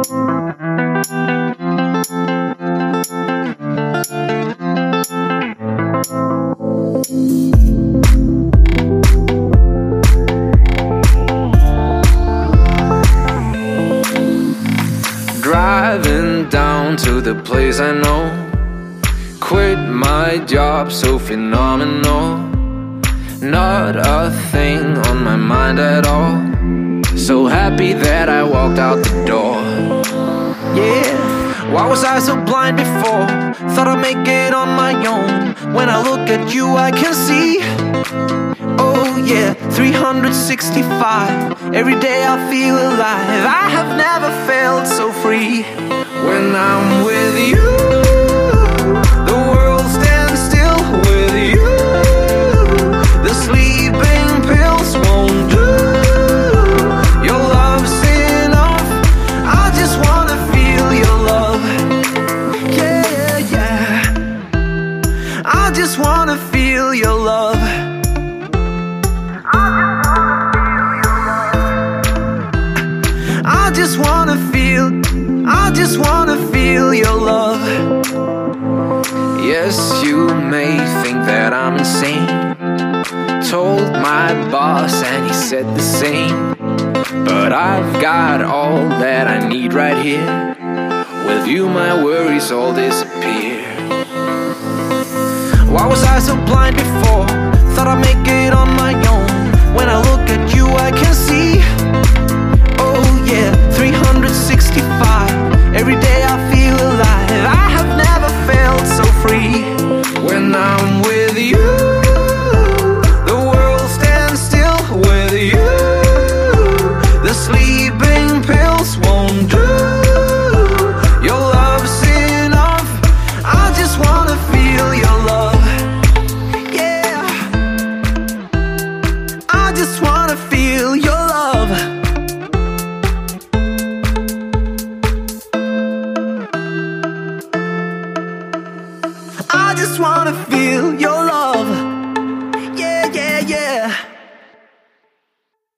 Driving down to the place I know, quit my job so phenomenal. Not a thing on my mind at all. So happy that I walked out the door. Yeah, why was I so blind before? Thought I'd make it on my own. When I look at you I can see, oh yeah, 365. Every day I feel alive. I have never felt so free. When I'm with you, the world stands still with you. The sleeping pills won't do. Your love's enough. I just wanna feel your love. Yeah, yeah. I just wanna feel your love. I just wanna feel your love. Yes, you may think that I'm insane. Told my boss and he said the same. But I've got all that I need right here. With you my worries all disappear. Why was I so blind before? Thought I'd make it on my own. When I look at you I can see, oh yeah, 365. Every day I feel alive. I have never felt so free. When I'm with you, the world stands still with you. The sleeping pills won't do. Your love's enough. I just wanna feel your love. Yeah, I just wanna feel your love. I just wanna feel your love. Yeah, yeah, yeah.